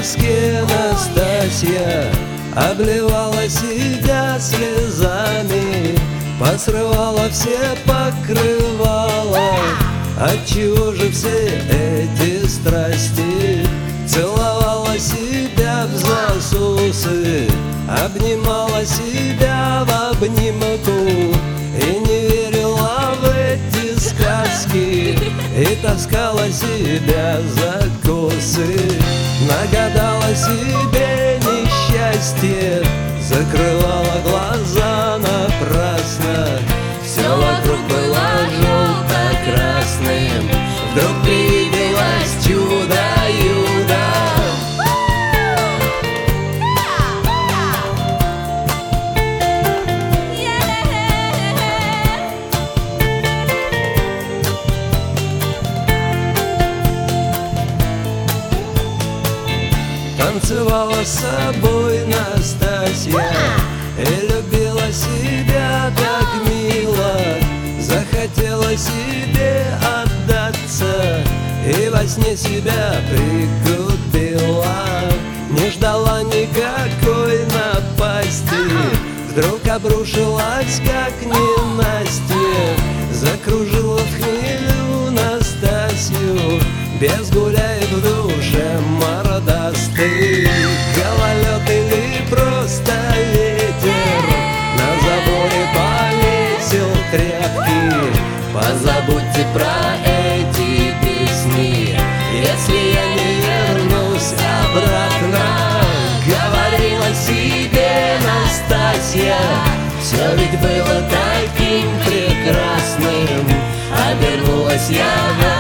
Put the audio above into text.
тоске Настасья обливала себя слезами, посрывала все покрывала. Отчего же все эти страсти? Целовала себя в засосы, обнимала себя в обнимку и не верила в эти сказки, и таскала себя за косы. Нагадала себе несчастье, закрывала глаза напрасно. Все вокруг было желто-красным, вдруг привиделось чудо-юдо. Танцевала с собой Настасья и любила себя так мило. Захотела себе отдаться и во сне себя прикупила. Не ждала никакой напасти, вдруг обрушилась как ненастье. Закружила в хмелю Настасью, без гуляет в душе мордастый. Гололед или просто ветер на заборе повесил тряпки. Позабудьте про эти песни, если я не вернусь обратно. Говорила себе Настасья, все ведь было таким прекрасным. Обернулась я